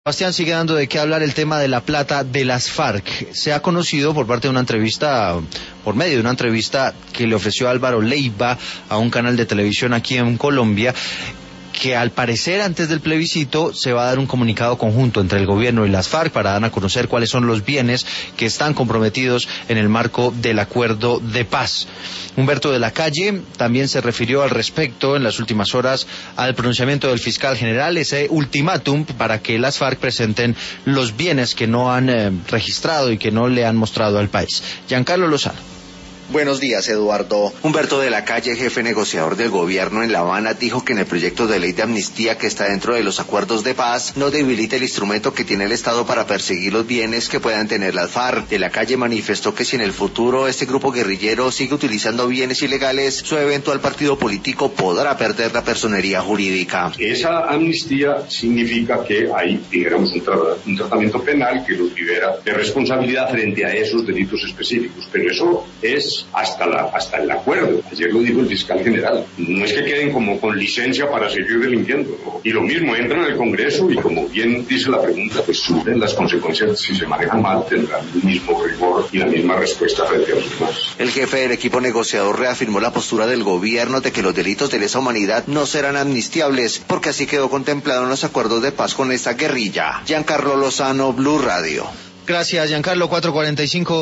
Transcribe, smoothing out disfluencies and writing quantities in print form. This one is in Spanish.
Sebastián, sigue dando de qué hablar el tema de la plata de las FARC. Se ha conocido por parte de una entrevista, por medio de una entrevista que le ofreció Álvaro Leiva a un canal de televisión aquí en Colombia, que al parecer antes del plebiscito se va a dar un comunicado conjunto entre el gobierno y las FARC para dar a conocer cuáles son los bienes que están comprometidos en el marco del acuerdo de paz. Humberto de la Calle también se refirió al respecto en las últimas horas al pronunciamiento del fiscal general, ese ultimátum para que las FARC presenten los bienes que no han registrado y que no le han mostrado al país. Giancarlo Lozano. Buenos días, Eduardo. Humberto de la Calle, jefe negociador del gobierno en La Habana, dijo que en el proyecto de ley de amnistía que está dentro de los acuerdos de paz no debilita el instrumento que tiene el Estado para perseguir los bienes que puedan tener las FARC. De la Calle manifestó que si en el futuro este grupo guerrillero sigue utilizando bienes ilegales, su eventual partido político podrá perder la personería jurídica. Esa amnistía significa que hay, digamos, un tratamiento penal que los libera de responsabilidad frente a esos delitos específicos, pero eso es hasta el acuerdo. Ayer lo dijo el fiscal general. No es que queden como con licencia para seguir delinquiendo, ¿no? Y lo mismo, entran al Congreso y, como bien dice la pregunta, pues sufren las consecuencias. Si se manejan mal, tendrán el mismo rigor y la misma respuesta frente a los demás. El jefe del equipo negociador reafirmó la postura del gobierno de que los delitos de lesa humanidad no serán amnistiables, porque así quedó contemplado en los acuerdos de paz con esta guerrilla. Giancarlo Lozano, Blue Radio. Gracias, Giancarlo. 4:45.